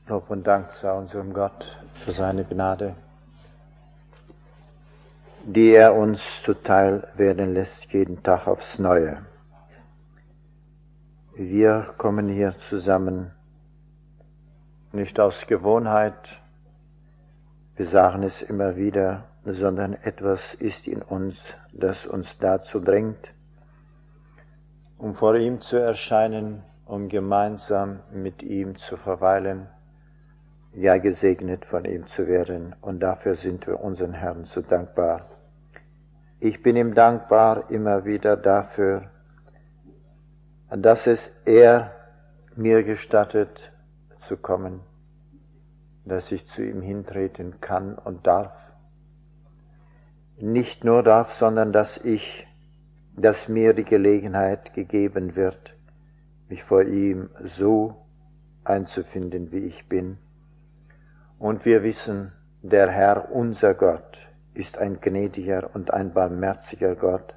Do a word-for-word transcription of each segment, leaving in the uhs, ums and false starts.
Lob und Dank sei unserem Gott für seine Gnade, die er uns zuteil werden lässt, jeden Tag aufs Neue. Wir kommen hier zusammen, nicht aus Gewohnheit, wir sagen es immer wieder, sondern etwas ist in uns, das uns dazu drängt, um vor ihm zu erscheinen, um gemeinsam mit ihm zu verweilen, ja gesegnet von ihm zu werden. Und dafür sind wir unseren Herrn so dankbar. Ich bin ihm dankbar immer wieder dafür, dass es er mir gestattet zu kommen, dass ich zu ihm hintreten kann und darf. Nicht nur darf, sondern dass ich, dass mir die Gelegenheit gegeben wird, mich vor ihm so einzufinden, wie ich bin. Und wir wissen, der Herr, unser Gott, ist ein gnädiger und ein barmherziger Gott.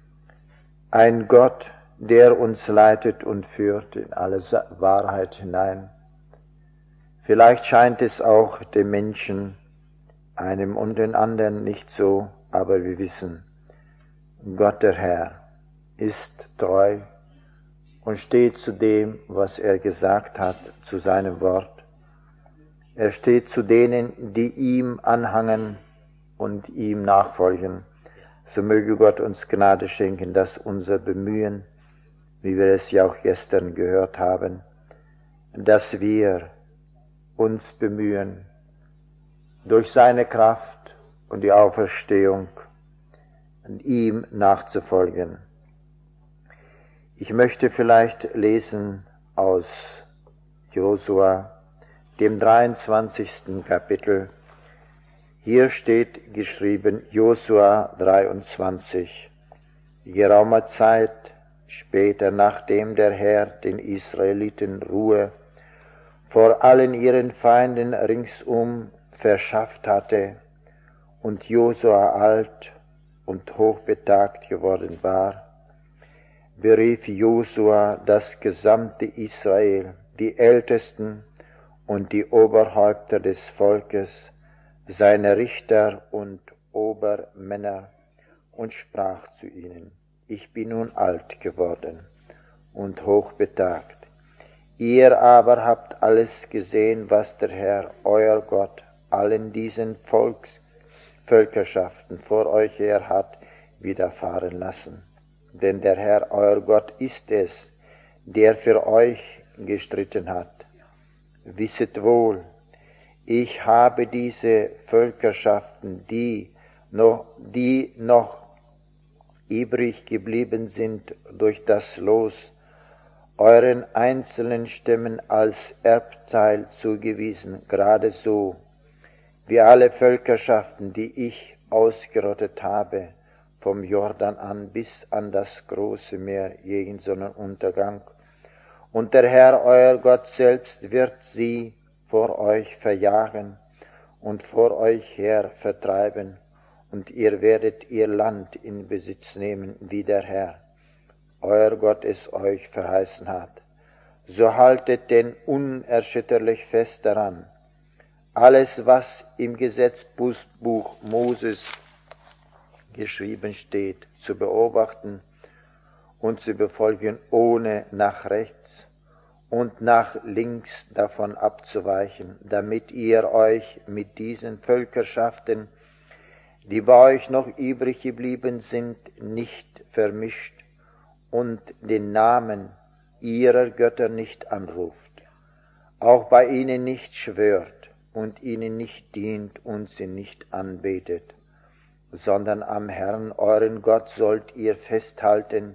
Ein Gott, der uns leitet und führt in alle Wahrheit hinein. Vielleicht scheint es auch dem Menschen, einem und den anderen nicht so, aber wir wissen, Gott der Herr ist treu und steht zu dem, was er gesagt hat, zu seinem Wort. Er steht zu denen, die ihm anhangen und ihm nachfolgen. So möge Gott uns Gnade schenken, dass unser Bemühen, wie wir es ja auch gestern gehört haben, dass wir uns bemühen, durch seine Kraft und die Auferstehung ihm nachzufolgen. Ich möchte vielleicht lesen aus Josua, dem dreiundzwanzigsten Kapitel. Hier steht geschrieben, Josua dreiundzwanzig. Geraumer Zeit später, nachdem der Herr den Israeliten Ruhe vor allen ihren Feinden ringsum verschafft hatte und Josua alt und hochbetagt geworden war, berief Josua das gesamte Israel, die Ältesten und die Oberhäupter des Volkes, seine Richter und Obermänner, und sprach zu ihnen: Ich bin nun alt geworden und hochbetagt. Ihr aber habt alles gesehen, was der Herr, euer Gott, allen diesen Volks, Völkerschaften vor euch her hat widerfahren lassen. Denn der Herr, euer Gott, ist es, der für euch gestritten hat. Wisset wohl, ich habe diese Völkerschaften, die noch, die noch übrig geblieben sind, durch das Los euren einzelnen Stämmen als Erbteil zugewiesen, gerade so wie alle Völkerschaften, die ich ausgerottet habe, vom Jordan an bis an das große Meer gegen Sonnenuntergang. Und der Herr, euer Gott selbst, wird sie vor euch verjagen und vor euch her vertreiben, und ihr werdet ihr Land in Besitz nehmen, wie der Herr, euer Gott, es euch verheißen hat. So haltet denn unerschütterlich fest daran, alles, was im Gesetzbuch Moses geschrieben steht, zu beobachten und zu befolgen, ohne nach rechts und nach links davon abzuweichen, damit ihr euch mit diesen Völkerschaften, die bei euch noch übrig geblieben sind, nicht vermischt und den Namen ihrer Götter nicht anruft, auch bei ihnen nicht schwört und ihnen nicht dient und sie nicht anbetet, sondern am Herrn, euren Gott, sollt ihr festhalten,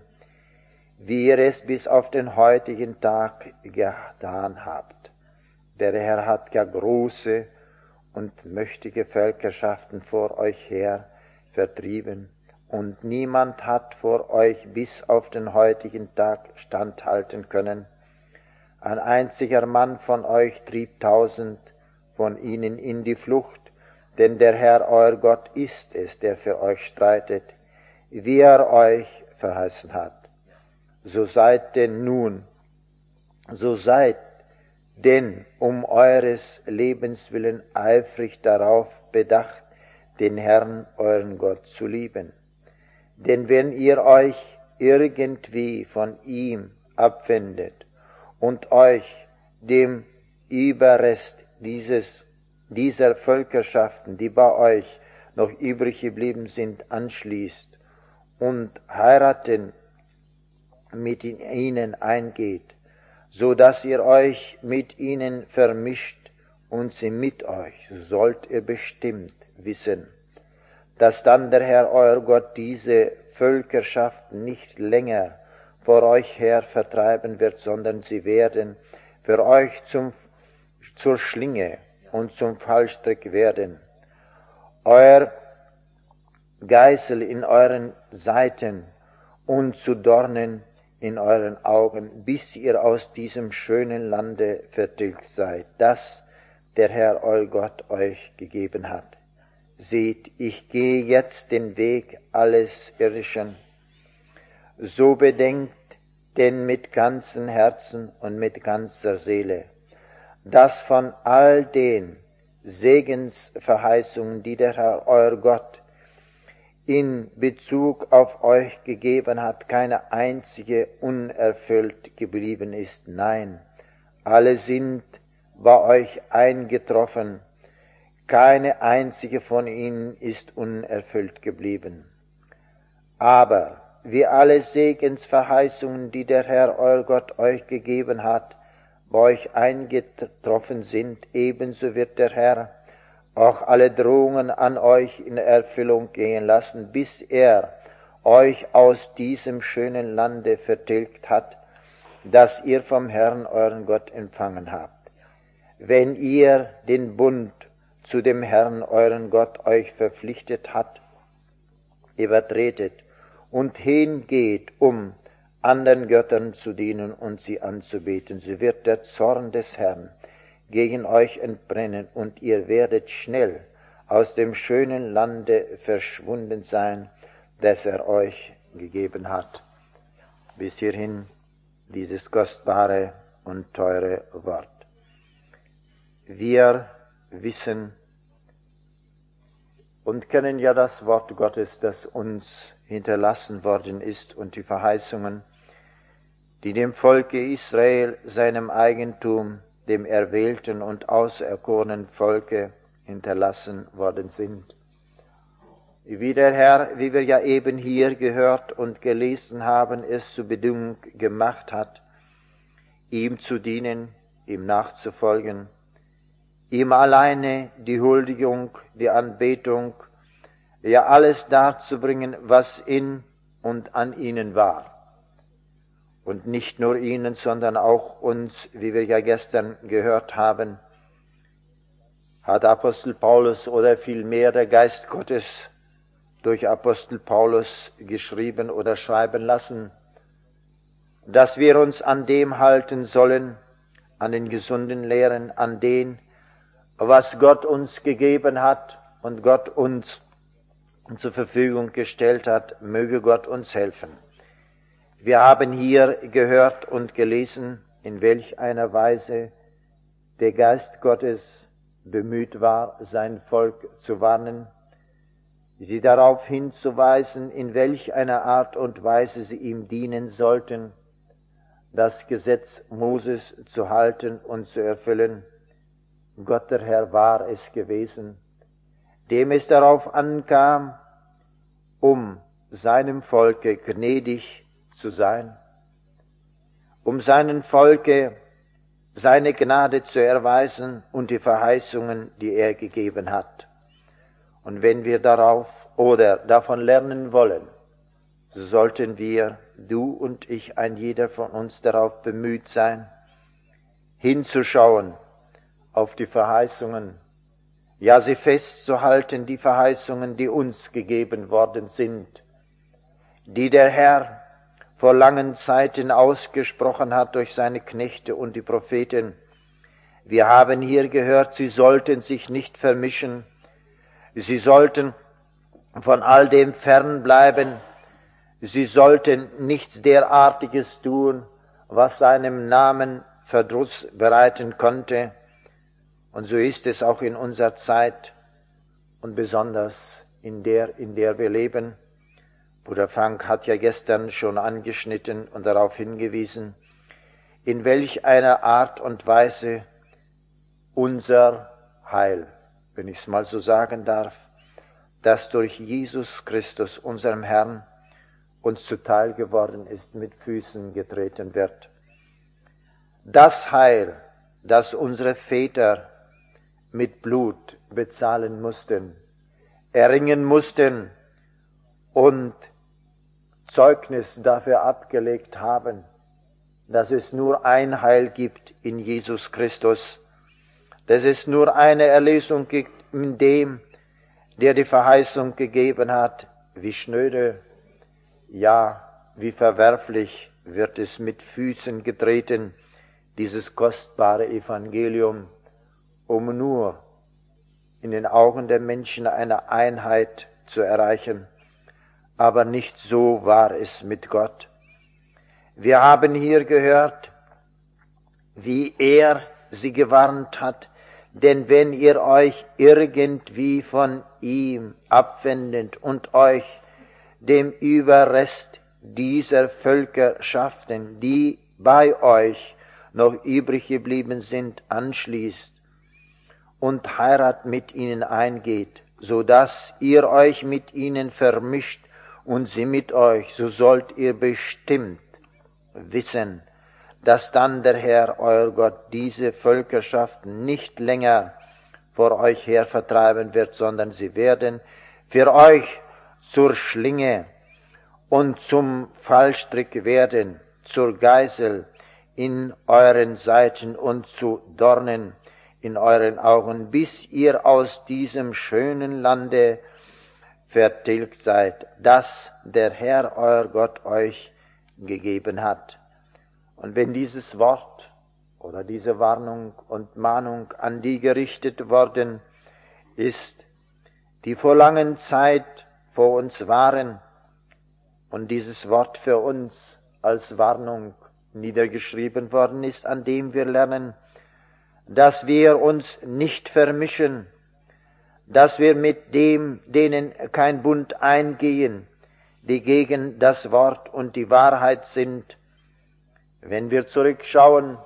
wie ihr es bis auf den heutigen Tag getan habt. Der Herr hat ja große und mächtige Völkerschaften vor euch her vertrieben, und niemand hat vor euch bis auf den heutigen Tag standhalten können. Ein einziger Mann von euch trieb tausend von ihnen in die Flucht, denn der Herr, euer Gott, ist es, der für euch streitet, wie er euch verheißen hat. So seid denn nun, so seid denn um eures Lebens willen eifrig darauf bedacht, den Herrn, euren Gott, zu lieben. Denn wenn ihr euch irgendwie von ihm abwendet und euch dem Überrest dieses, dieser Völkerschaften, die bei euch noch übrig geblieben sind, anschließt und heiraten mit ihnen eingeht, so dass ihr euch mit ihnen vermischt und sie mit euch, so sollt ihr bestimmt wissen, dass dann der Herr euer Gott diese Völkerschaften nicht länger vor euch her vertreiben wird, sondern sie werden für euch zum, zur Schlinge und zum Fallstrick werden. Euer Geißel in euren Seiten und zu Dornen in euren Augen, bis ihr aus diesem schönen Lande vertilgt seid, das der Herr euer Gott euch gegeben hat. Seht, ich gehe jetzt den Weg alles Irdischen. So bedenkt denn mit ganzem Herzen und mit ganzer Seele, dass von all den Segensverheißungen, die der Herr euer Gott in Bezug auf euch gegeben hat, keine einzige unerfüllt geblieben ist. Nein, alle sind bei euch eingetroffen. Keine einzige von ihnen ist unerfüllt geblieben. Aber wie alle Segensverheißungen, die der Herr euer Gott euch gegeben hat, bei euch eingetroffen sind, ebenso wird der Herr auch alle Drohungen an euch in Erfüllung gehen lassen, bis er euch aus diesem schönen Lande vertilgt hat, das ihr vom Herrn euren Gott empfangen habt. Wenn ihr den Bund zu dem Herrn euren Gott euch verpflichtet hat, übertretet und hingeht, um anderen Göttern zu dienen und sie anzubeten, so wird der Zorn des Herrn gegen euch entbrennen und ihr werdet schnell aus dem schönen Lande verschwunden sein, das er euch gegeben hat. Bis hierhin dieses kostbare und teure Wort. Wir wissen und kennen ja das Wort Gottes, das uns hinterlassen worden ist, und die Verheißungen, die dem Volke Israel, seinem Eigentum, dem erwählten und auserkorenen Volke hinterlassen worden sind. Wie der Herr, wie wir ja eben hier gehört und gelesen haben, es zur Bedingung gemacht hat, ihm zu dienen, ihm nachzufolgen, ihm alleine die Huldigung, die Anbetung, ja alles darzubringen, was in und an ihnen war. Und nicht nur ihnen, sondern auch uns, wie wir ja gestern gehört haben, hat Apostel Paulus oder vielmehr der Geist Gottes durch Apostel Paulus geschrieben oder schreiben lassen, dass wir uns an dem halten sollen, an den gesunden Lehren, an den, was Gott uns gegeben hat und Gott uns zur Verfügung gestellt hat, möge Gott uns helfen. Wir haben hier gehört und gelesen, in welch einer Weise der Geist Gottes bemüht war, sein Volk zu warnen, sie darauf hinzuweisen, in welch einer Art und Weise sie ihm dienen sollten, das Gesetz Moses zu halten und zu erfüllen. Gott der Herr war es gewesen, dem es darauf ankam, um seinem Volke gnädig zu sein, um seinem Volke seine Gnade zu erweisen und die Verheißungen, die er gegeben hat. Und wenn wir darauf oder davon lernen wollen, so sollten wir, du und ich, ein jeder von uns, darauf bemüht sein, hinzuschauen auf die Verheißungen, ja sie festzuhalten, die Verheißungen, die uns gegeben worden sind, die der Herr vor langen Zeiten ausgesprochen hat durch seine Knechte und die Propheten. Wir haben hier gehört, sie sollten sich nicht vermischen, sie sollten von all dem fernbleiben, sie sollten nichts derartiges tun, was seinem Namen Verdruss bereiten konnte. Und so ist es auch in unserer Zeit und besonders in der, in der wir leben. Bruder Frank hat ja gestern schon angeschnitten und darauf hingewiesen, in welch einer Art und Weise unser Heil, wenn ich es mal so sagen darf, das durch Jesus Christus, unserem Herrn, uns zuteil geworden ist, mit Füßen getreten wird. Das Heil, das unsere Väter mit Blut bezahlen mussten, erringen mussten und Zeugnis dafür abgelegt haben, dass es nur ein Heil gibt in Jesus Christus, dass es nur eine Erlösung gibt in dem, der die Verheißung gegeben hat. Wie schnöde, ja, wie verwerflich wird es mit Füßen getreten, dieses kostbare Evangelium, um nur in den Augen der Menschen eine Einheit zu erreichen. Aber nicht so war es mit Gott. Wir haben hier gehört, wie er sie gewarnt hat, denn wenn ihr euch irgendwie von ihm abwendet und euch dem Überrest dieser Völkerschaften, die bei euch noch übrig geblieben sind, anschließt und Heirat mit ihnen eingeht, so dass ihr euch mit ihnen vermischt und sie mit euch, so sollt ihr bestimmt wissen, dass dann der Herr, euer Gott, diese Völkerschaften nicht länger vor euch her vertreiben wird, sondern sie werden für euch zur Schlinge und zum Fallstrick werden, zur Geißel in euren Seiten und zu Dornen in euren Augen, bis ihr aus diesem schönen Lande vertilgt seid, das der Herr, euer Gott, euch gegeben hat. Und wenn dieses Wort oder diese Warnung und Mahnung an die gerichtet worden ist, die vor langen Zeit vor uns waren, und dieses Wort für uns als Warnung niedergeschrieben worden ist, an dem wir lernen, dass wir uns nicht vermischen, dass wir mit dem, denen kein Bund eingehen, die gegen das Wort und die Wahrheit sind. Wenn wir zurückschauen,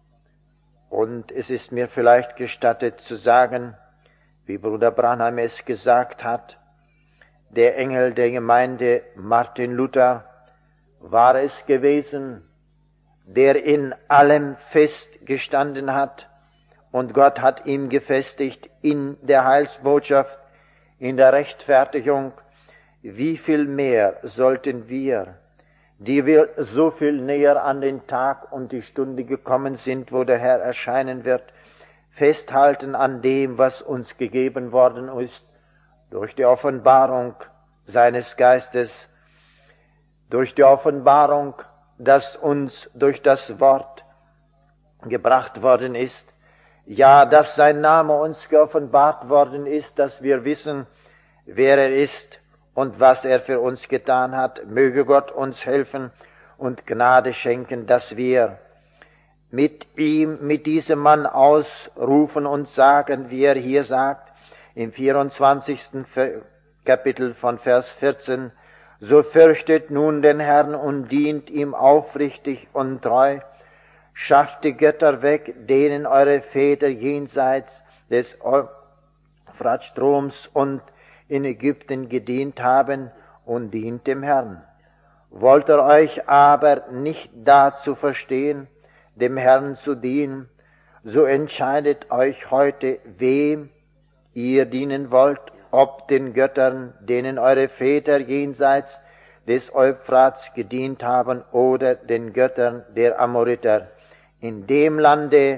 und es ist mir vielleicht gestattet zu sagen, wie Bruder Branham es gesagt hat, der Engel der Gemeinde Martin Luther war es gewesen, der in allem festgestanden hat, und Gott hat ihn gefestigt in der Heilsbotschaft, in der Rechtfertigung. Wie viel mehr sollten wir, die wir so viel näher an den Tag und die Stunde gekommen sind, wo der Herr erscheinen wird, festhalten an dem, was uns gegeben worden ist, durch die Offenbarung seines Geistes, durch die Offenbarung, das uns durch das Wort gebracht worden ist, ja, dass sein Name uns geoffenbart worden ist, dass wir wissen, wer er ist und was er für uns getan hat. Möge Gott uns helfen und Gnade schenken, dass wir mit ihm, mit diesem Mann ausrufen und sagen, wie er hier sagt, im vierundzwanzigsten Kapitel von Vers vierzehn, so fürchtet nun den Herrn und dient ihm aufrichtig und treu, schafft die Götter weg, denen eure Väter jenseits des Euphratstroms und in Ägypten gedient haben, und dient dem Herrn. Wollt ihr euch aber nicht dazu verstehen, dem Herrn zu dienen, so entscheidet euch heute, wem ihr dienen wollt, ob den Göttern, denen eure Väter jenseits des Euphrats gedient haben, oder den Göttern der Amoriter, in dem Lande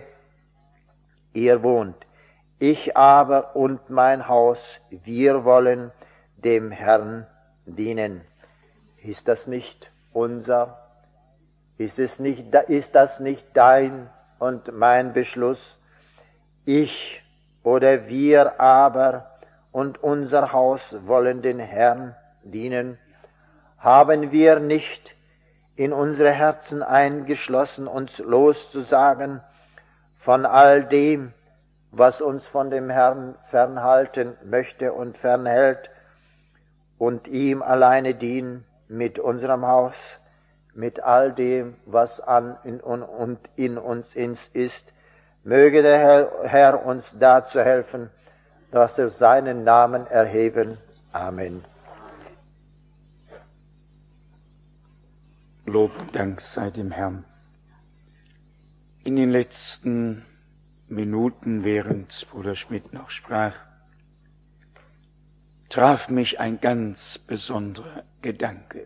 ihr wohnt. Ich aber und mein Haus, wir wollen dem Herrn dienen. Ist das nicht unser? Ist es nicht, ist das nicht dein und mein Beschluss? Ich oder wir aber und unser Haus wollen den Herrn dienen. Haben wir nicht in unsere Herzen eingeschlossen, uns loszusagen von all dem, was uns von dem Herrn fernhalten möchte und fernhält, und ihm alleine dienen mit unserem Haus, mit all dem, was an in, und in uns ist. Möge der Herr, Herr uns dazu helfen, dass wir seinen Namen erheben. Amen. Lob und Dank sei dem Herrn. In den letzten Minuten, während Bruder Schmidt noch sprach, traf mich ein ganz besonderer Gedanke.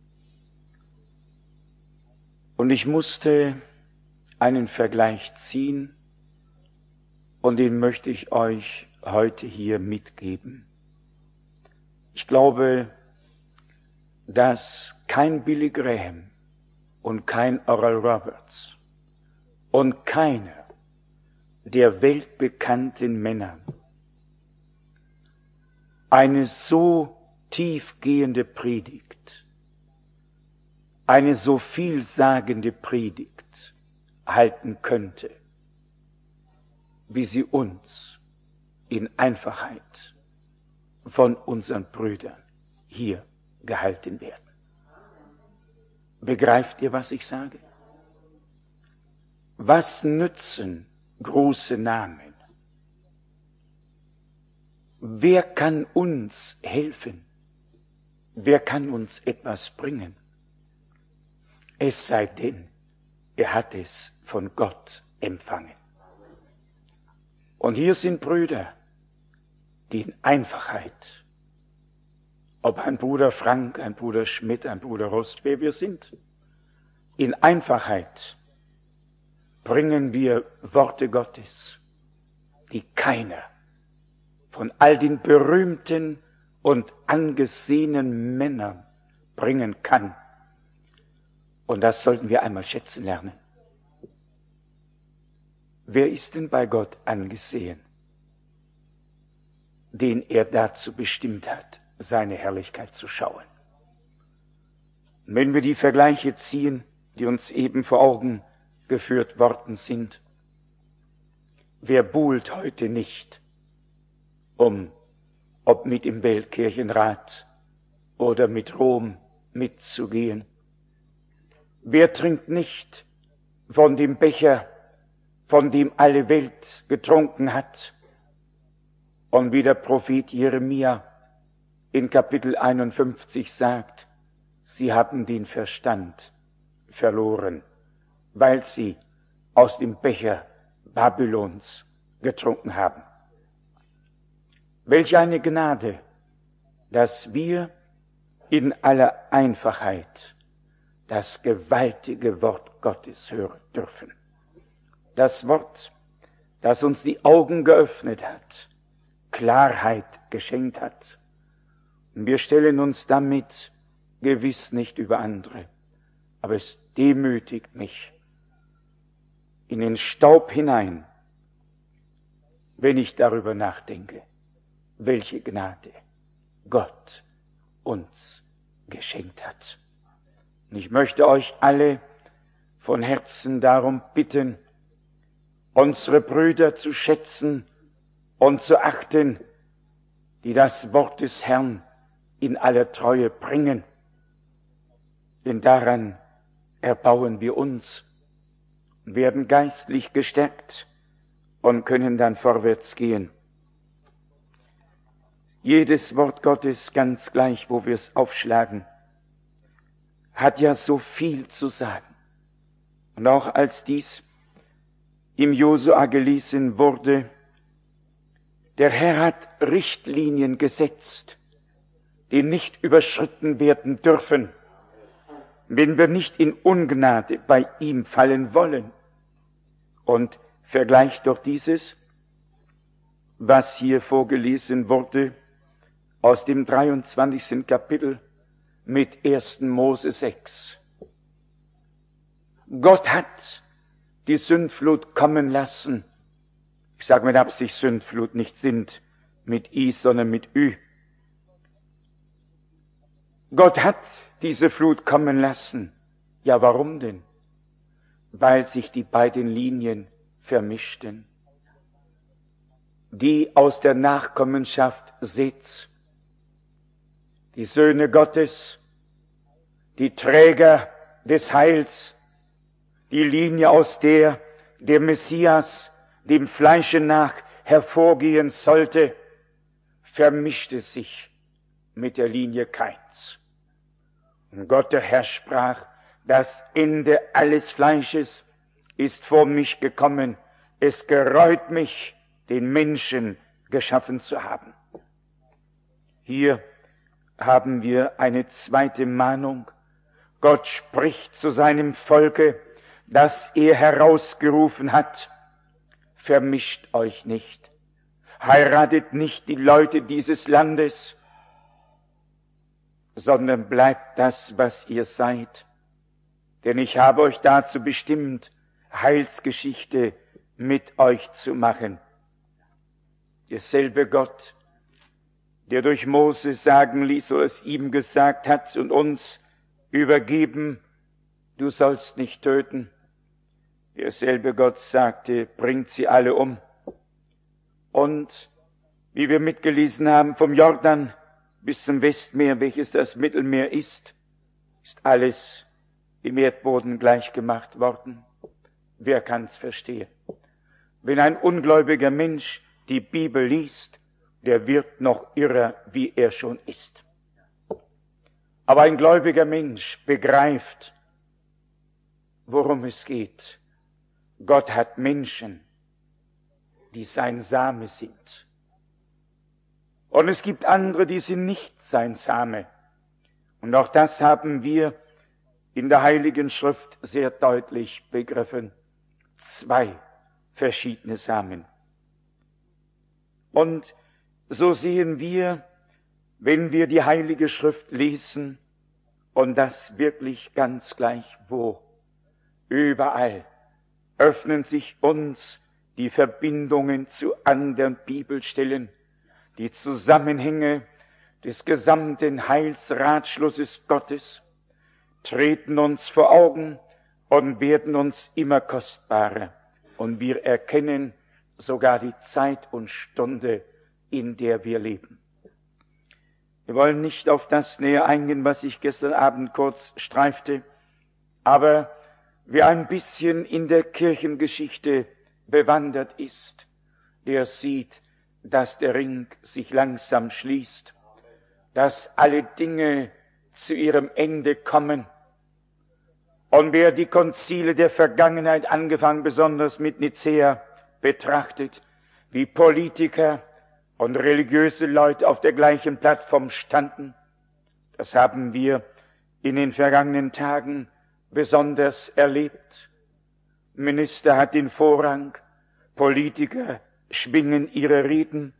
Und ich musste einen Vergleich ziehen, und den möchte ich euch heute hier mitgeben. Ich glaube, dass kein Billy Graham und kein Oral Roberts und keiner der weltbekannten Männer eine so tiefgehende Predigt, eine so vielsagende Predigt halten könnte, wie sie uns in Einfachheit von unseren Brüdern hier gehalten werden. Begreift ihr, was ich sage? Was nützen große Namen? Wer kann uns helfen? Wer kann uns etwas bringen? Es sei denn, er hat es von Gott empfangen. Und hier sind Brüder, die in Einfachheit, ob ein Bruder Frank, ein Bruder Schmidt, ein Bruder Rost, wer wir sind, in Einfachheit bringen wir Worte Gottes, die keiner von all den berühmten und angesehenen Männern bringen kann. Und das sollten wir einmal schätzen lernen. Wer ist denn bei Gott angesehen, den er dazu bestimmt hat, seine Herrlichkeit zu schauen? Und wenn wir die Vergleiche ziehen, die uns eben vor Augen geführt worden sind, wer buhlt heute nicht, um, ob mit im Weltkirchenrat oder mit Rom mitzugehen? Wer trinkt nicht von dem Becher, von dem alle Welt getrunken hat? Und wie der Prophet Jeremia in Kapitel einundfünfzig sagt, sie haben den Verstand verloren, weil sie aus dem Becher Babylons getrunken haben. Welch eine Gnade, dass wir in aller Einfachheit das gewaltige Wort Gottes hören dürfen. Das Wort, das uns die Augen geöffnet hat, Klarheit geschenkt hat. Und wir stellen uns damit gewiss nicht über andere, aber es demütigt mich in den Staub hinein, wenn ich darüber nachdenke, welche Gnade Gott uns geschenkt hat. Und ich möchte euch alle von Herzen darum bitten, unsere Brüder zu schätzen und zu achten, die das Wort des Herrn in aller Treue bringen. Denn daran erbauen wir uns, werden geistlich gestärkt und können dann vorwärts gehen. Jedes Wort Gottes, ganz gleich, wo wir es aufschlagen, hat ja so viel zu sagen. Und auch als dies im Josua gelesen wurde, der Herr hat Richtlinien gesetzt, die nicht überschritten werden dürfen, wenn wir nicht in Ungnade bei ihm fallen wollen. Und vergleicht doch dieses, was hier vorgelesen wurde, aus dem dreiundzwanzigsten Kapitel mit ersten Mose sechs. Gott hat die Sündflut kommen lassen. Ich sage mit Absicht Sündflut, nicht sind mit I, sondern mit Ü. Gott hat diese Flut kommen lassen, Ja, warum denn? Weil sich die beiden Linien vermischten. Die aus der Nachkommenschaft Seths, die Söhne Gottes, die Träger des Heils, die Linie, aus der der Messias dem Fleische nach hervorgehen sollte, vermischte sich mit der Linie Kains. Und Gott der Herr sprach, das Ende alles Fleisches ist vor mich gekommen, es gereut mich, den Menschen geschaffen zu haben. Hier haben wir eine zweite Mahnung. Gott spricht zu seinem Volke, das er herausgerufen hat: Vermischt euch nicht, heiratet nicht die Leute dieses Landes, sondern bleibt das, was ihr seid. Denn ich habe euch dazu bestimmt, Heilsgeschichte mit euch zu machen. Derselbe Gott, der durch Mose sagen ließ, so es ihm gesagt hat und uns übergeben, du sollst nicht töten. Derselbe Gott sagte, bringt sie alle um. Und wie wir mitgelesen haben, vom Jordan bis zum Westmeer, welches das Mittelmeer ist, ist alles dem Erdboden gleichgemacht worden. Wer kann's verstehen? Wenn ein ungläubiger Mensch die Bibel liest, der wird noch irrer, wie er schon ist. Aber ein gläubiger Mensch begreift, worum es geht. Gott hat Menschen, die sein Same sind. Und es gibt andere, die sind nicht sein Same. Und auch das haben wir in der Heiligen Schrift sehr deutlich begriffen. Zwei verschiedene Samen. Und so sehen wir, wenn wir die Heilige Schrift lesen, und das wirklich ganz gleich wo, überall öffnen sich uns die Verbindungen zu anderen Bibelstellen, die Zusammenhänge des gesamten Heilsratschlusses Gottes treten uns vor Augen und werden uns immer kostbarer. Und wir erkennen sogar die Zeit und Stunde, in der wir leben. Wir wollen nicht auf das näher eingehen, was ich gestern Abend kurz streifte, aber wer ein bisschen in der Kirchengeschichte bewandert ist, der sieht, dass der Ring sich langsam schließt, dass alle Dinge zu ihrem Ende kommen. Und wer die Konzile der Vergangenheit, angefangen besonders mit Nicäa, betrachtet, wie Politiker und religiöse Leute auf der gleichen Plattform standen, das haben wir in den vergangenen Tagen besonders erlebt. Minister hat den Vorrang, Politiker schwingen ihre Reden,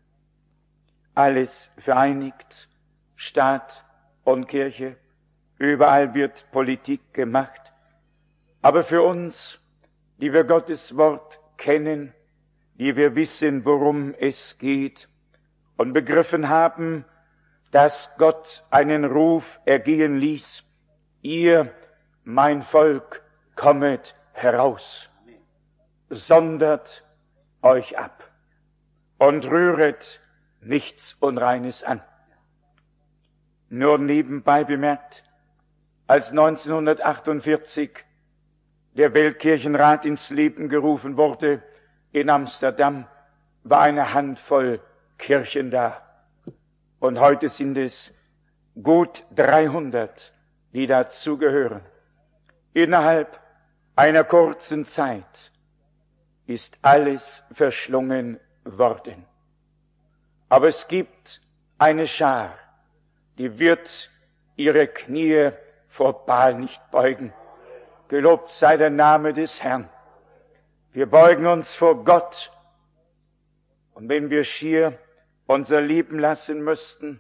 alles vereinigt, Staat und Kirche, überall wird Politik gemacht. Aber für uns, die wir Gottes Wort kennen, die wir wissen, worum es geht und begriffen haben, dass Gott einen Ruf ergehen ließ, ihr, mein Volk, kommet heraus, sondert euch ab und rühret nichts Unreines an. Nur nebenbei bemerkt, als neunzehnhundertachtundvierzig der Weltkirchenrat ins Leben gerufen wurde in Amsterdam, war eine Handvoll Kirchen da. Und heute sind es gut dreihundert, die dazugehören. Innerhalb einer kurzen Zeit ist alles verschlungen worden. Aber es gibt eine Schar, die wird ihre Knie vor Baal nicht beugen. Gelobt sei der Name des Herrn. Wir beugen uns vor Gott. Und wenn wir schier unser Leben lassen müssten,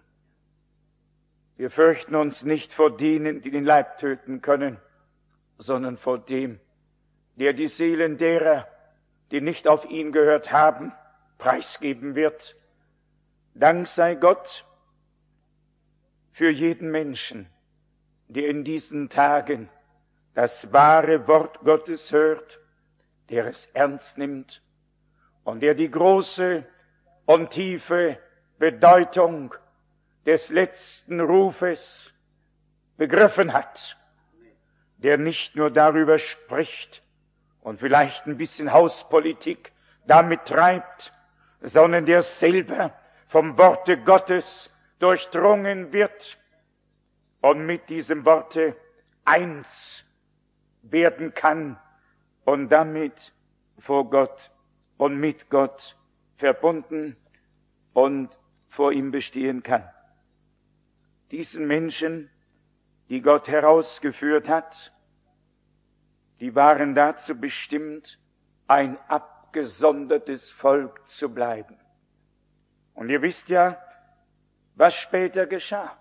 wir fürchten uns nicht vor denen, die den Leib töten können, sondern vor dem, der die Seelen derer, die nicht auf ihn gehört haben, preisgeben wird. Dank sei Gott für jeden Menschen, der in diesen Tagen das wahre Wort Gottes hört, der es ernst nimmt und der die große und tiefe Bedeutung des letzten Rufes begriffen hat, der nicht nur darüber spricht und vielleicht ein bisschen Hauspolitik damit treibt, sondern der selber vom Worte Gottes durchdrungen wird und mit diesem Worte eins werden kann und damit vor Gott und mit Gott verbunden und vor ihm bestehen kann. Diesen Menschen, die Gott herausgeführt hat, die waren dazu bestimmt, ein abgesondertes Volk zu bleiben. Und ihr wisst ja, was später geschah.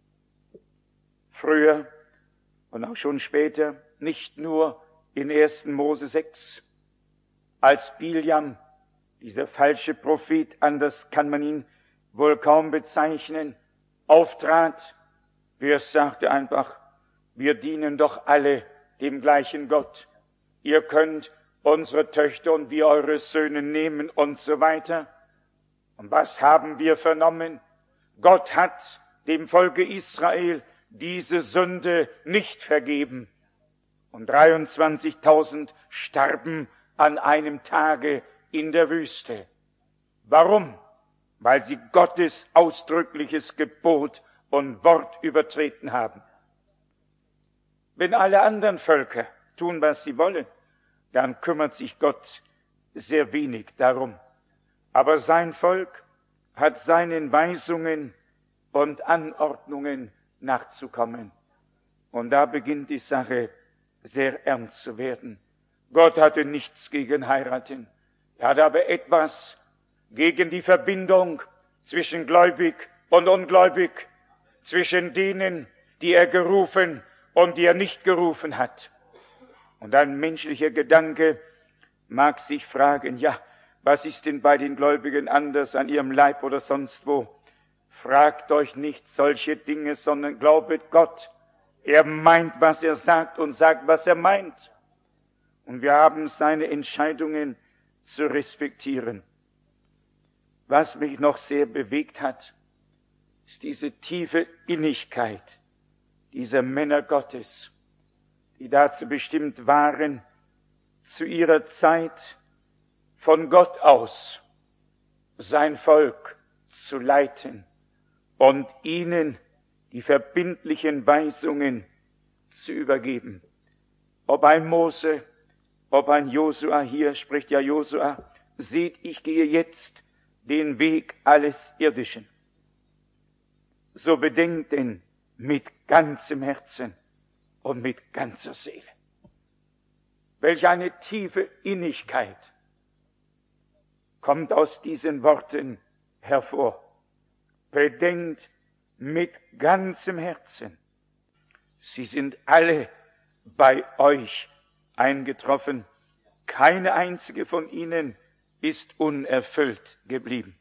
Früher und auch schon später, nicht nur in ersten Mose sechs, als Biljam, dieser falsche Prophet, anders kann man ihn wohl kaum bezeichnen, auftrat, wer sagte einfach, wir dienen doch alle dem gleichen Gott. Ihr könnt unsere Töchter und wir eure Söhne nehmen und so weiter. Und was haben wir vernommen? Gott hat dem Volke Israel diese Sünde nicht vergeben. Und dreiundzwanzigtausend starben an einem Tage in der Wüste. Warum? Weil sie Gottes ausdrückliches Gebot und Wort übertreten haben. Wenn alle anderen Völker tun, was sie wollen, dann kümmert sich Gott sehr wenig darum. Aber sein Volk hat seinen Weisungen und Anordnungen nachzukommen. Und da beginnt die Sache sehr ernst zu werden. Gott hatte nichts gegen Heiraten. Er hatte aber etwas gegen die Verbindung zwischen gläubig und ungläubig, zwischen denen, die er gerufen und die er nicht gerufen hat. Und ein menschlicher Gedanke mag sich fragen, ja, was ist denn bei den Gläubigen anders an ihrem Leib oder sonst wo? Fragt euch nicht solche Dinge, sondern glaubet Gott. Er meint, was er sagt und sagt, was er meint. Und wir haben seine Entscheidungen zu respektieren. Was mich noch sehr bewegt hat, ist diese tiefe Innigkeit dieser Männer Gottes, die dazu bestimmt waren, zu ihrer Zeit von Gott aus sein Volk zu leiten und ihnen die verbindlichen Weisungen zu übergeben. Ob ein Mose, ob ein Josua, hier spricht ja Josua, seht, ich gehe jetzt den Weg alles Irdischen. So bedenkt denn mit ganzem Herzen und mit ganzer Seele. Welch eine tiefe Innigkeit kommt aus diesen Worten hervor. Bedenkt mit ganzem Herzen. Sie sind alle bei euch eingetroffen. Keine einzige von ihnen ist unerfüllt geblieben.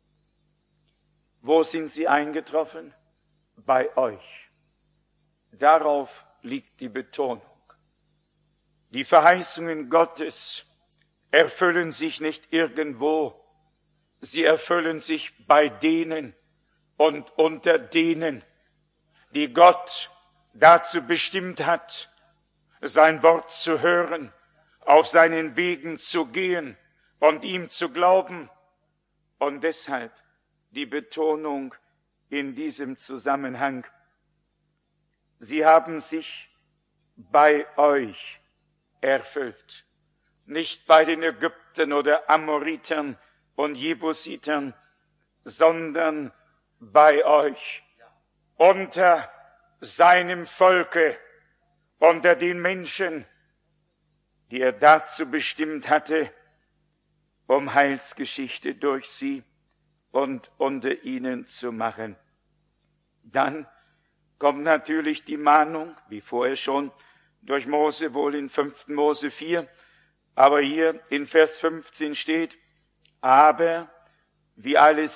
Wo sind sie eingetroffen? Bei euch. Darauf liegt die Betonung. Die Verheißungen Gottes erfüllen sich nicht irgendwo. Sie erfüllen sich bei denen und unter denen, die Gott dazu bestimmt hat, sein Wort zu hören, auf seinen Wegen zu gehen und ihm zu glauben. Und deshalb die Betonung in diesem Zusammenhang. Sie haben sich bei euch erfüllt. Nicht bei den Ägyptern oder Amoritern und Jebusitern, sondern bei euch, unter seinem Volke, unter den Menschen, die er dazu bestimmt hatte, um Heilsgeschichte durch sie und unter ihnen zu machen. Dann kommt natürlich die Mahnung, wie vorher schon, durch Mose, wohl in fünften Mose vier, aber hier in Vers fünfzehn steht, aber wie alle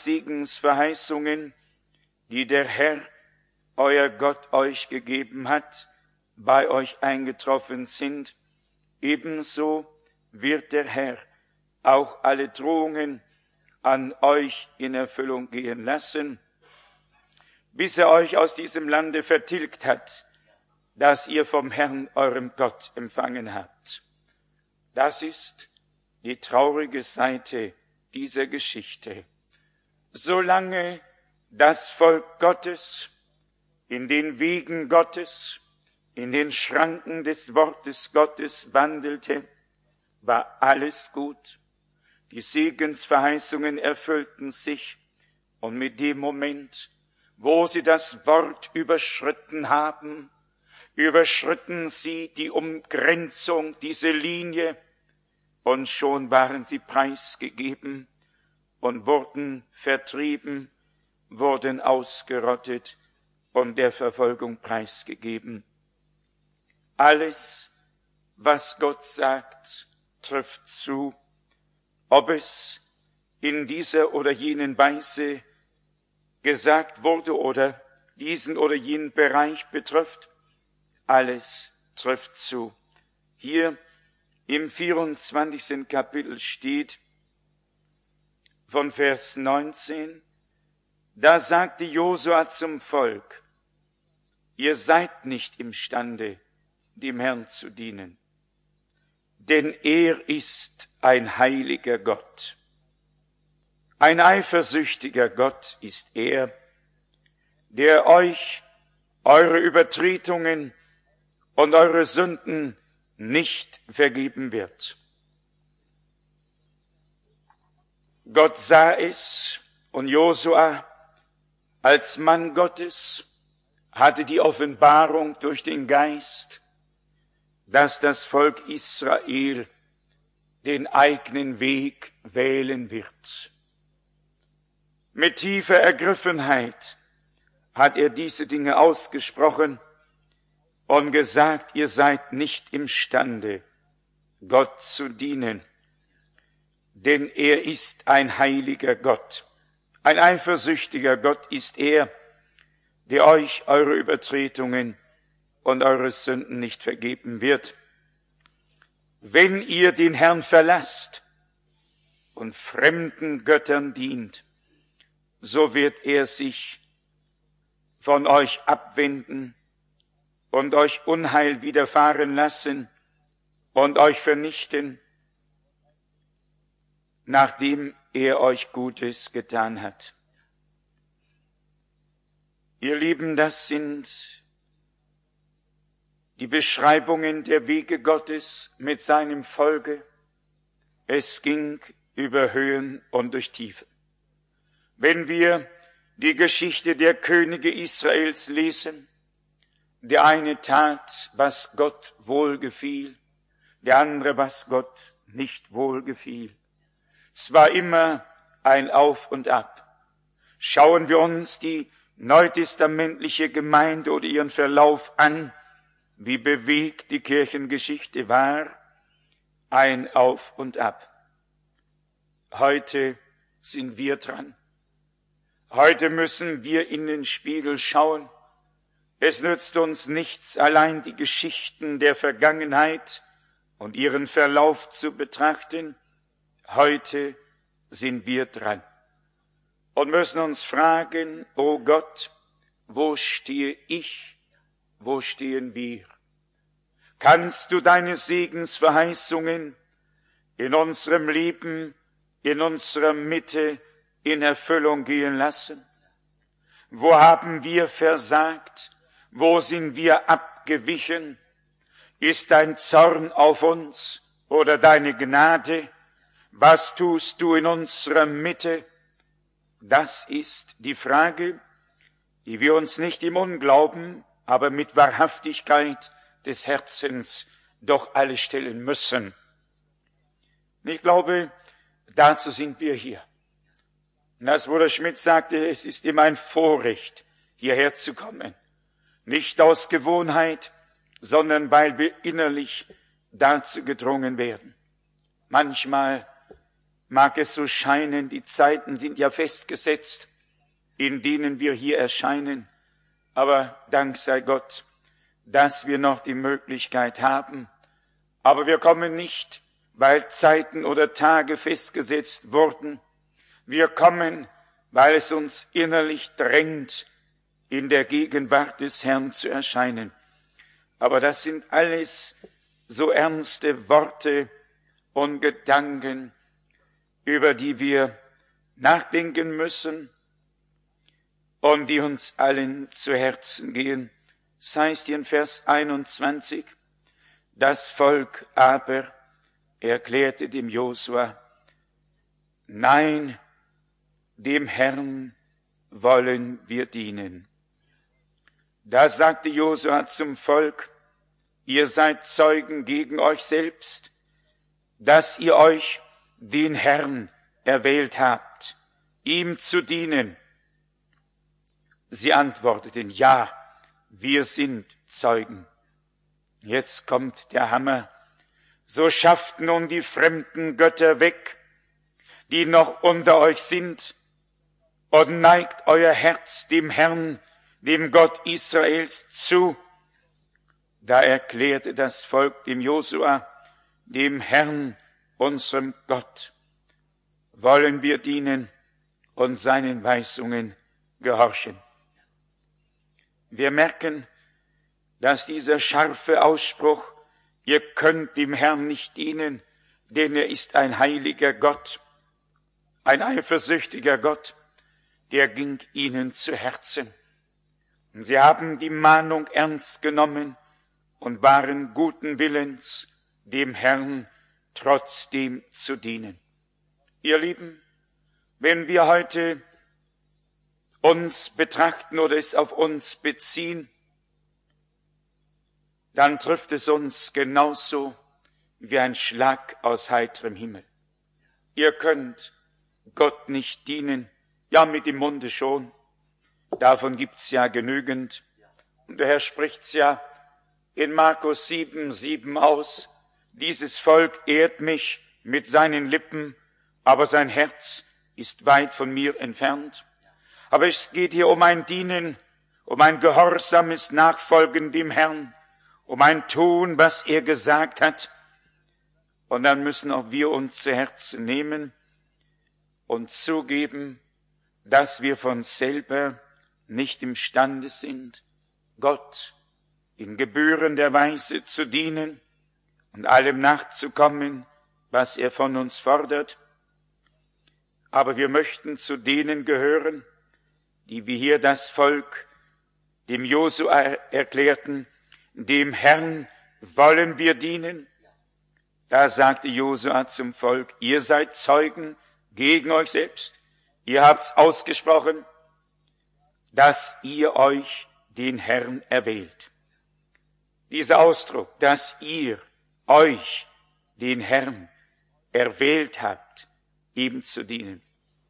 Segensverheißungen, die der Herr, euer Gott, euch gegeben hat, bei euch eingetroffen sind, ebenso wird der Herr auch alle Drohungen an euch in Erfüllung gehen lassen, bis er euch aus diesem Lande vertilgt hat, das ihr vom Herrn, eurem Gott, empfangen habt. Das ist die traurige Seite dieser Geschichte. Solange das Volk Gottes in den Wegen Gottes, in den Schranken des Wortes Gottes wandelte, war alles gut. Die Segensverheißungen erfüllten sich, und mit dem Moment, wo sie das Wort überschritten haben, überschritten sie die Umgrenzung, diese Linie, und schon waren sie preisgegeben und wurden vertrieben, wurden ausgerottet und der Verfolgung preisgegeben. Alles, was Gott sagt, trifft zu, ob es in dieser oder jenen Weise gesagt wurde oder diesen oder jenen Bereich betrifft, alles trifft zu. Hier im vierundzwanzigsten Kapitel steht von Vers neunzehn, da sagte Josua zum Volk, ihr seid nicht imstande, dem Herrn zu dienen, denn er ist ein heiliger Gott. Ein eifersüchtiger Gott ist er, der euch eure Übertretungen und eure Sünden nicht vergeben wird. Gott sah es, und Josua als Mann Gottes hatte die Offenbarung durch den Geist, dass das Volk Israel den eigenen Weg wählen wird. Mit tiefer Ergriffenheit hat er diese Dinge ausgesprochen und gesagt, ihr seid nicht imstande, Gott zu dienen, denn er ist ein heiliger Gott. Ein eifersüchtiger Gott ist er, der euch eure Übertretungen und eure Sünden nicht vergeben wird. Wenn ihr den Herrn verlasst und fremden Göttern dient, so wird er sich von euch abwenden und euch Unheil widerfahren lassen und euch vernichten, nachdem er euch Gutes getan hat. Ihr Lieben, das sind die Beschreibungen der Wege Gottes mit seinem Volke. Es ging über Höhen und durch Tiefen. Wenn wir die Geschichte der Könige Israels lesen, der eine tat, was Gott wohlgefiel, der andere, was Gott nicht wohlgefiel. Es war immer ein Auf und Ab. Schauen wir uns die neutestamentliche Gemeinde oder ihren Verlauf an, wie bewegt die Kirchengeschichte war, ein Auf und Ab. Heute sind wir dran. Heute müssen wir in den Spiegel schauen. Es nützt uns nichts, allein die Geschichten der Vergangenheit und ihren Verlauf zu betrachten. Heute sind wir dran und müssen uns fragen, o Gott, wo stehe ich, wo stehen wir? Kannst du deine Segensverheißungen in unserem Leben, in unserer Mitte in Erfüllung gehen lassen? Wo haben wir versagt? Wo sind wir abgewichen? Ist dein Zorn auf uns oder deine Gnade? Was tust du in unserer Mitte? Das ist die Frage, die wir uns nicht im Unglauben, aber mit Wahrhaftigkeit des Herzens doch alle stellen müssen. Ich glaube, dazu sind wir hier. Und als Bruder Schmidt sagte, es ist immer ein Vorrecht, hierher zu kommen. Nicht aus Gewohnheit, sondern weil wir innerlich dazu gedrungen werden. Manchmal mag es so scheinen, die Zeiten sind ja festgesetzt, in denen wir hier erscheinen. Aber Dank sei Gott, dass wir noch die Möglichkeit haben, aber wir kommen nicht, weil Zeiten oder Tage festgesetzt wurden. Wir kommen, weil es uns innerlich drängt, in der Gegenwart des Herrn zu erscheinen. Aber das sind alles so ernste Worte und Gedanken, über die wir nachdenken müssen und die uns allen zu Herzen gehen. Das heißt hier in Vers einundzwanzig, das Volk aber erklärte dem Josua, nein, dem Herrn wollen wir dienen. Da sagte Josua zum Volk, ihr seid Zeugen gegen euch selbst, dass ihr euch den Herrn erwählt habt, ihm zu dienen. Sie antworteten, ja, wir sind Zeugen. Jetzt kommt der Hammer. So schafft nun die fremden Götter weg, die noch unter euch sind, und neigt euer Herz dem Herrn, dem Gott Israels, zu. Da erklärte das Volk dem Josua, dem Herrn, unserem Gott, wollen wir dienen und seinen Weisungen gehorchen. Wir merken, dass dieser scharfe Ausspruch, ihr könnt dem Herrn nicht dienen, denn er ist ein heiliger Gott, ein eifersüchtiger Gott, der ging ihnen zu Herzen. Und sie haben die Mahnung ernst genommen und waren guten Willens, dem Herrn trotzdem zu dienen. Ihr Lieben, wenn wir heute uns betrachten oder es auf uns beziehen, dann trifft es uns genauso wie ein Schlag aus heiterem Himmel. Ihr könnt Gott nicht dienen, ja mit dem Munde schon, davon gibt's ja genügend. Und der Herr spricht's ja in Markus sieben, sieben aus, dieses Volk ehrt mich mit seinen Lippen, aber sein Herz ist weit von mir entfernt. Aber es geht hier um ein Dienen, um ein gehorsames Nachfolgen dem Herrn, um ein Tun, was er gesagt hat. Und dann müssen auch wir uns zu Herzen nehmen und zugeben, dass wir von selber nicht imstande sind, Gott in gebührender Weise zu dienen und allem nachzukommen, was er von uns fordert. Aber wir möchten zu denen gehören, die wie hier das Volk dem Josua erklärten, dem Herrn wollen wir dienen. Da sagte Josua zum Volk, ihr seid Zeugen gegen euch selbst. Ihr habt's ausgesprochen, dass ihr euch den Herrn erwählt. Dieser Ausdruck, dass ihr euch den Herrn erwählt habt, ihm zu dienen.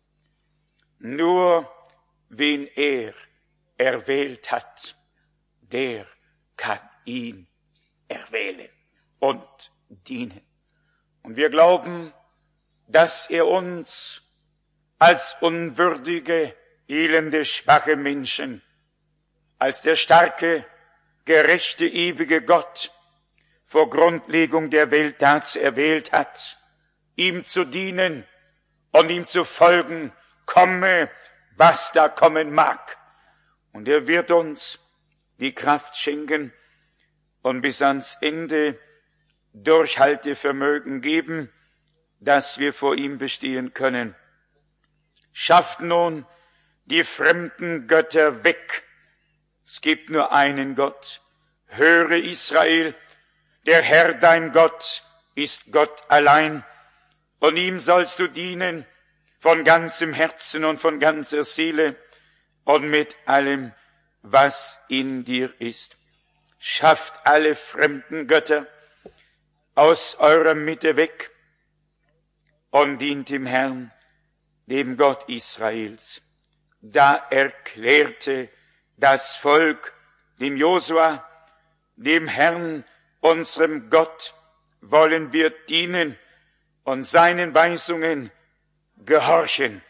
Nur wen er erwählt hat, der kann ihn erwählen und dienen. Und wir glauben, dass er uns als unwürdige, elende, schwache Menschen, als der starke, gerechte, ewige Gott vor Grundlegung der Welt dazu erwählt hat, ihm zu dienen und ihm zu folgen, komme, was da kommen mag. Und er wird uns die Kraft schenken und bis ans Ende Durchhaltevermögen geben, dass wir vor ihm bestehen können. Schafft nun die fremden Götter weg. Es gibt nur einen Gott. Höre Israel, der Herr dein Gott ist Gott allein, und ihm sollst du dienen von ganzem Herzen und von ganzer Seele und mit allem, was in dir ist. Schafft alle fremden Götter aus eurer Mitte weg und dient dem Herrn, dem Gott Israels. Da erklärte das Volk dem Josua, dem Herrn, unserem Gott, wollen wir dienen und seinen Weisungen gehorchen.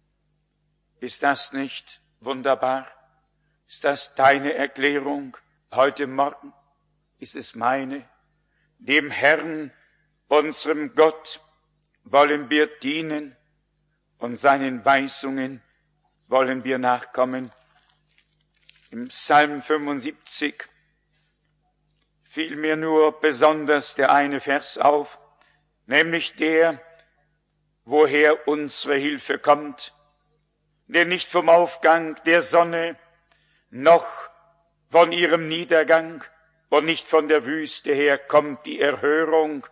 Ist das nicht wunderbar? Ist das deine Erklärung Heute Morgen ist es meine. Dem Herrn, unserem Gott, wollen wir dienen und seinen Weisungen wollen wir nachkommen. Im Psalm fünfundsiebzig fiel mir nur besonders der eine Vers auf, nämlich der, woher unsere Hilfe kommt, der nicht vom Aufgang der Sonne, noch von ihrem Niedergang und nicht von der Wüste her kommt die Erhörung.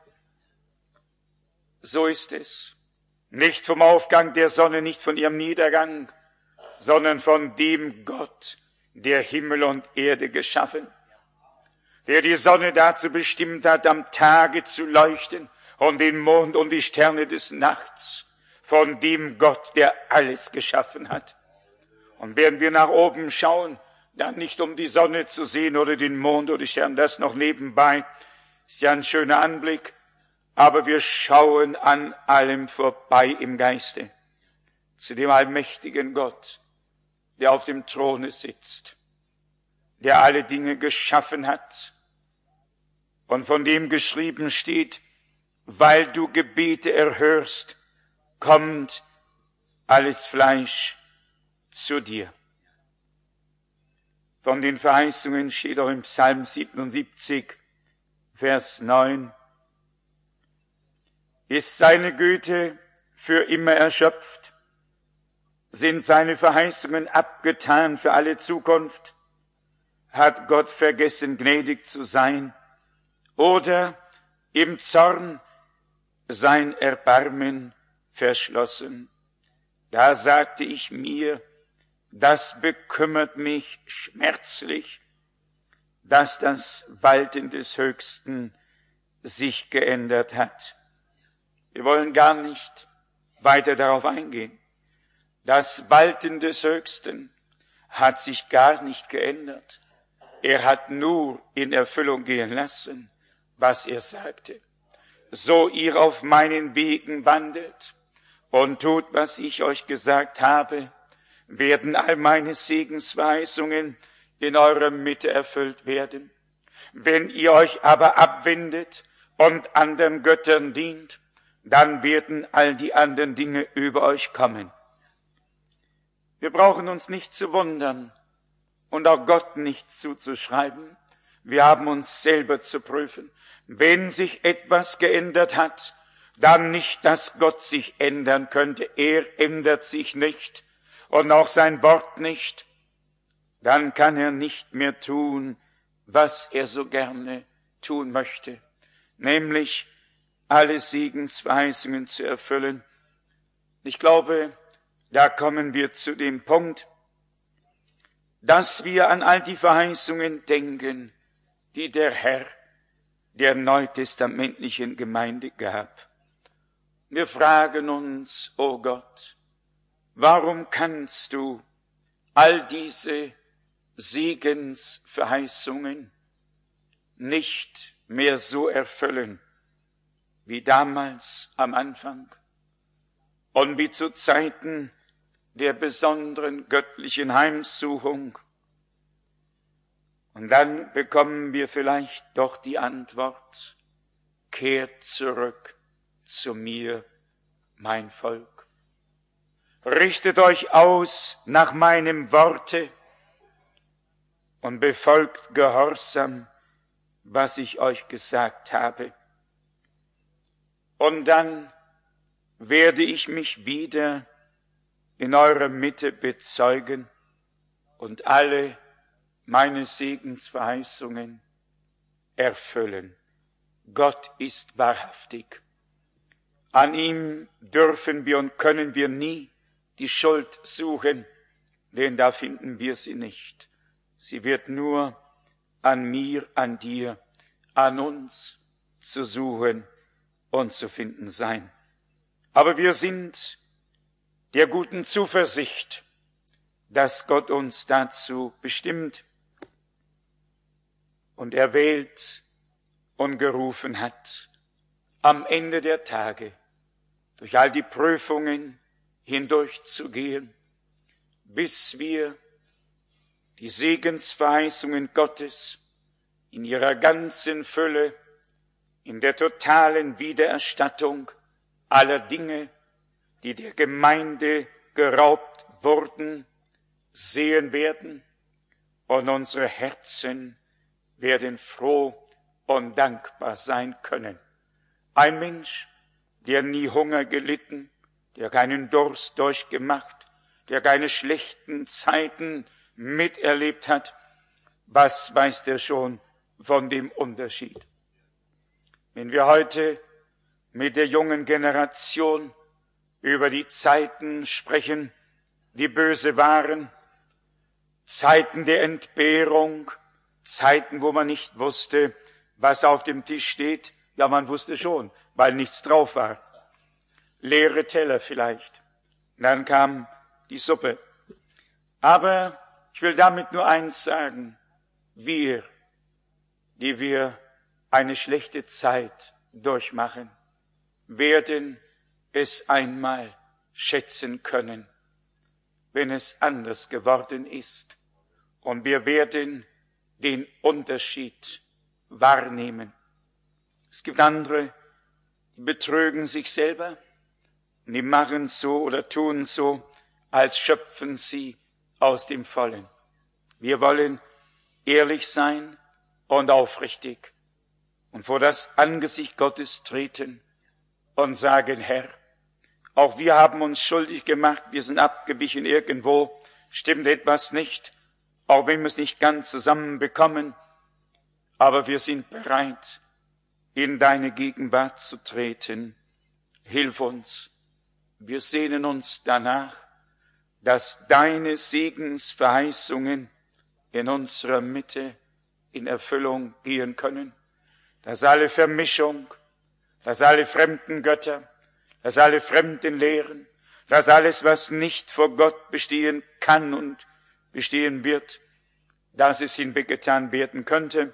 So ist es. Nicht vom Aufgang der Sonne, nicht von ihrem Niedergang, sondern von dem Gott, der Himmel und Erde geschaffen, der die Sonne dazu bestimmt hat, am Tage zu leuchten und den Mond und die Sterne des Nachts, von dem Gott, der alles geschaffen hat. Und während wir nach oben schauen, dann nicht um die Sonne zu sehen oder den Mond oder die Sterne, das noch nebenbei, ist ja ein schöner Anblick, aber wir schauen an allem vorbei im Geiste, zu dem allmächtigen Gott, der auf dem Throne sitzt, der alle Dinge geschaffen hat und von dem geschrieben steht, weil du Gebete erhörst, kommt alles Fleisch zu dir. Von den Verheißungen steht auch im Psalm siebenundsiebzig, Vers neun, ist seine Güte für immer erschöpft, sind seine Verheißungen abgetan für alle Zukunft, hat Gott vergessen, gnädig zu sein, oder im Zorn sein Erbarmen verschlossen. Da sagte ich mir, das bekümmert mich schmerzlich, dass das Walten des Höchsten sich geändert hat. Wir wollen gar nicht weiter darauf eingehen. Das Walten des Höchsten hat sich gar nicht geändert. Er hat nur in Erfüllung gehen lassen, was er sagte. So ihr auf meinen Wegen wandelt und tut, was ich euch gesagt habe, werden all meine Segensverheißungen in eurer Mitte erfüllt werden. Wenn ihr euch aber abwendet und anderen Göttern dient, dann werden all die anderen Dinge über euch kommen. Wir brauchen uns nicht zu wundern und auch Gott nichts zuzuschreiben. Wir haben uns selber zu prüfen. Wenn sich etwas geändert hat, dann nicht, dass Gott sich ändern könnte. Er ändert sich nicht und auch sein Wort nicht. Dann kann er nicht mehr tun, was er so gerne tun möchte, nämlich alle Segensverheißungen zu erfüllen. Ich glaube, da kommen wir zu dem Punkt, dass wir an all die Verheißungen denken, die der Herr der neutestamentlichen Gemeinde gab. Wir fragen uns, o Gott, warum kannst du all diese Segensverheißungen nicht mehr so erfüllen wie damals am Anfang und wie zu Zeiten der besonderen göttlichen Heimsuchung? Und dann bekommen wir vielleicht doch die Antwort, kehrt zurück zu mir, mein Volk. Richtet euch aus nach meinem Worte und befolgt gehorsam, was ich euch gesagt habe. Und dann werde ich mich wieder in eurer Mitte bezeugen und alle meine Segensverheißungen erfüllen. Gott ist wahrhaftig. An ihm dürfen wir und können wir nie die Schuld suchen, denn da finden wir sie nicht. Sie wird nur an mir, an dir, an uns zu suchen und zu finden sein. Aber wir sind der guten Zuversicht, dass Gott uns dazu bestimmt und erwählt und gerufen hat, am Ende der Tage durch all die Prüfungen hindurchzugehen, bis wir die Segensverheißungen Gottes in ihrer ganzen Fülle, in der totalen Wiedererstattung aller Dinge, die der Gemeinde geraubt wurden, sehen werden, und unsere Herzen werden froh und dankbar sein können. Ein Mensch, der nie Hunger gelitten, der keinen Durst durchgemacht, der keine schlechten Zeiten miterlebt hat, was weiß der schon von dem Unterschied? Wenn wir heute mit der jungen Generation über die Zeiten sprechen, die böse waren, Zeiten der Entbehrung, Zeiten, wo man nicht wusste, was auf dem Tisch steht. Ja, man wusste schon, weil nichts drauf war. Leere Teller vielleicht. Dann kam die Suppe. Aber ich will damit nur eins sagen. Wir, die wir eine schlechte Zeit durchmachen, werden es einmal schätzen können, wenn es anders geworden ist. Und wir werden den Unterschied wahrnehmen. Es gibt andere, die betrügen sich selber, und die machen so oder tun so, als schöpfen sie aus dem Vollen. Wir wollen ehrlich sein und aufrichtig und vor das Angesicht Gottes treten und sagen, Herr, auch wir haben uns schuldig gemacht, wir sind abgewichen irgendwo, stimmt etwas nicht, auch wenn wir es nicht ganz zusammenbekommen, aber wir sind bereit, in deine Gegenwart zu treten. Hilf uns. Wir sehnen uns danach, dass deine Segensverheißungen in unserer Mitte in Erfüllung gehen können, dass alle Vermischung, dass alle fremden Götter, dass alle fremden Lehren, dass alles, was nicht vor Gott bestehen kann und bestehen wird, dass es hinweggetan werden könnte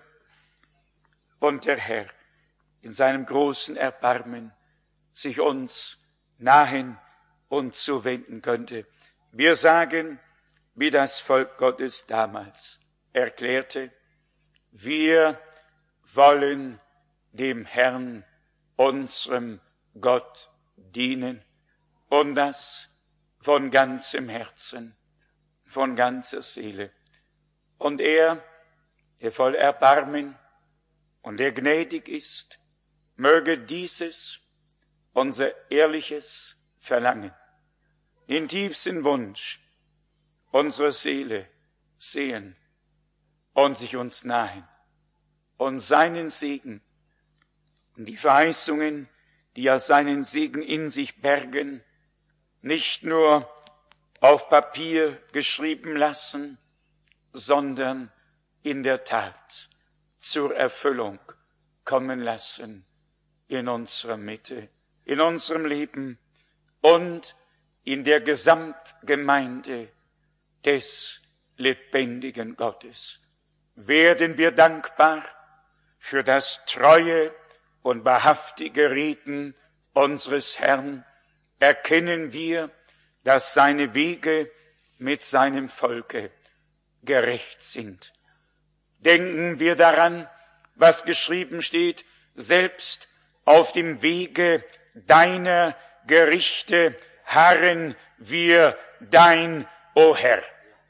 und der Herr in seinem großen Erbarmen sich uns nahen und zuwenden könnte. Wir sagen, wie das Volk Gottes damals erklärte, wir wollen dem Herrn, unserem Gott, dienen und das von ganzem Herzen, von ganzer Seele. Und er, der voll Erbarmen und der gnädig ist, möge dieses unser ehrliches Verlangen, den tiefsten Wunsch unserer Seele sehen und sich uns nahen und seinen Segen und die Verheißungen, die ja seinen Segen in sich bergen, nicht nur auf Papier geschrieben lassen, sondern in der Tat zur Erfüllung kommen lassen in unserer Mitte, in unserem Leben und in der Gesamtgemeinde des lebendigen Gottes. Werden wir dankbar für das treue und wahrhaftige Reden unseres Herrn, erkennen wir, dass seine Wege mit seinem Volke gerecht sind. Denken wir daran, was geschrieben steht, selbst auf dem Wege deiner Gerichte harren wir dein, o Herr.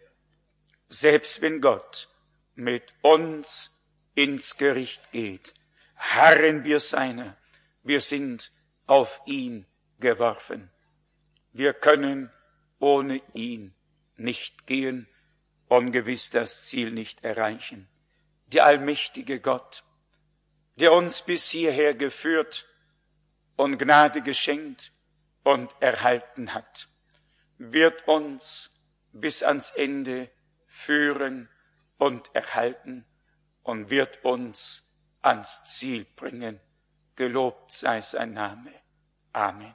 Selbst wenn Gott mit uns ins Gericht geht, harren wir seiner. Wir sind auf ihn geworfen. Wir können ohne ihn nicht gehen und gewiss das Ziel nicht erreichen. Der allmächtige Gott, der uns bis hierher geführt und Gnade geschenkt und erhalten hat, wird uns bis ans Ende führen und erhalten und wird uns ans Ziel bringen. Gelobt sei sein Name. Amen.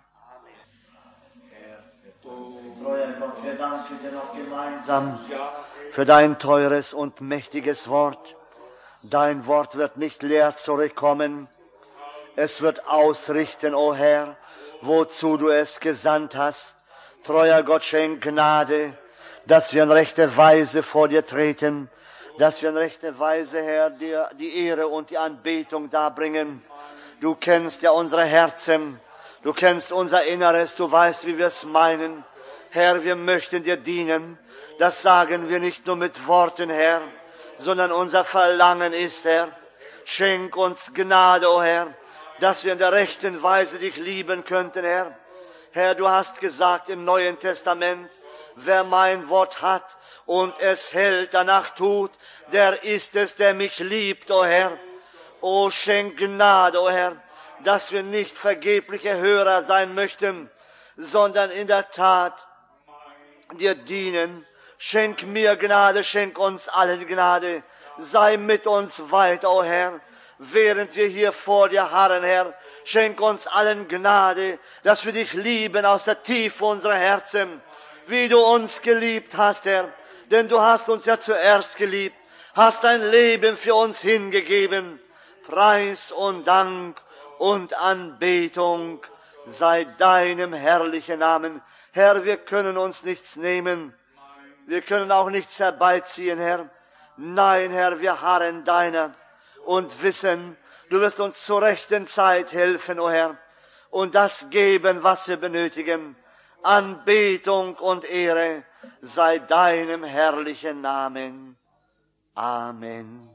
Treuer Gott, wir danken dir noch gemeinsam für dein teures und mächtiges Wort. Dein Wort wird nicht leer zurückkommen. Es wird ausrichten, o Herr, wozu du es gesandt hast. Treuer Gott, schenk Gnade, dass wir in rechter Weise vor dir treten, dass wir in rechter Weise, Herr, dir die Ehre und die Anbetung darbringen. Du kennst ja unsere Herzen, du kennst unser Inneres, du weißt, wie wir es meinen. Herr, wir möchten dir dienen. Das sagen wir nicht nur mit Worten, Herr, sondern unser Verlangen ist, Herr, schenk uns Gnade, o Herr, dass wir in der rechten Weise dich lieben könnten, Herr. Herr, du hast gesagt im Neuen Testament, wer mein Wort hat und es hält, danach tut, der ist es, der mich liebt, o Herr. O schenk Gnade, o Herr, dass wir nicht vergebliche Hörer sein möchten, sondern in der Tat dir dienen. Schenk mir Gnade, schenk uns allen Gnade. Sei mit uns weit, o Herr, während wir hier vor dir harren, Herr. Schenk uns allen Gnade, dass wir dich lieben aus der Tiefe unserer Herzen, wie du uns geliebt hast, Herr. Denn du hast uns ja zuerst geliebt, hast dein Leben für uns hingegeben. Preis und Dank und Anbetung sei deinem herrlichen Namen. Herr, wir können uns nichts nehmen. Wir können auch nichts herbeiziehen, Herr. Nein, Herr, wir harren deiner und wissen, du wirst uns zur rechten Zeit helfen, o Herr, und das geben, was wir benötigen. Anbetung und Ehre sei deinem herrlichen Namen. Amen.